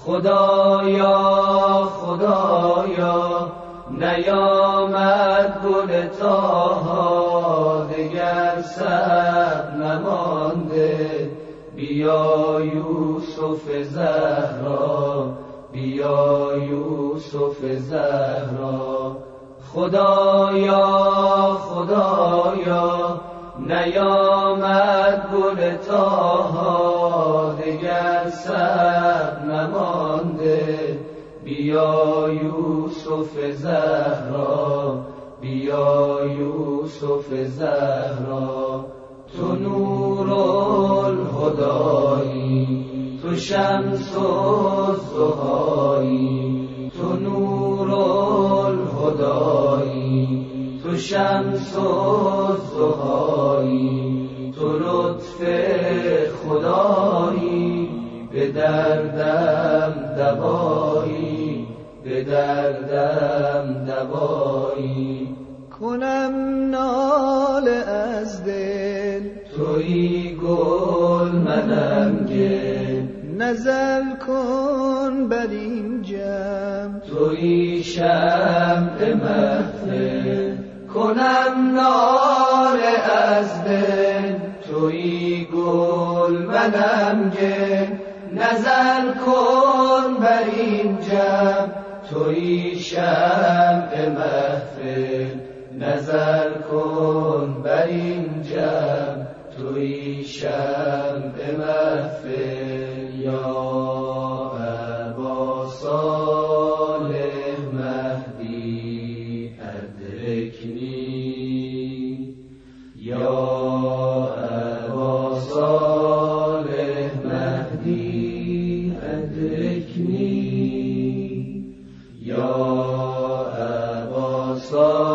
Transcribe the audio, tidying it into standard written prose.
خدایا خدایا نیامد گل طاها، دگر سر نمانده، بیا یوسف زهرا، بیا یوسف زهرا. خدایا خدایا نیامد گل طاها، دگر سر نمانده، بیا یوسف زهرا، بیا یوسف زهرا. تو نور الهدایی، تو شمس الضحایی، تو نور الهدایی، تو شمس الضحایی، تو لطف خدایی، به دردم دوایی، به دردم دوایی. کنم ناله از دل، تویی گل منم گل، نظر کن بر این جمع، تویی شمع محفل. کنم ناله از دل، تویی گل منم گل، نظر کن بر این جمع، تویی شمع محفل. نظر کن بر این جمع، تویی شمع محفل. یا ابا صالح مهدی ادرکنی، یا ابا صالح مهدی ادرکنی، یا ابا صالح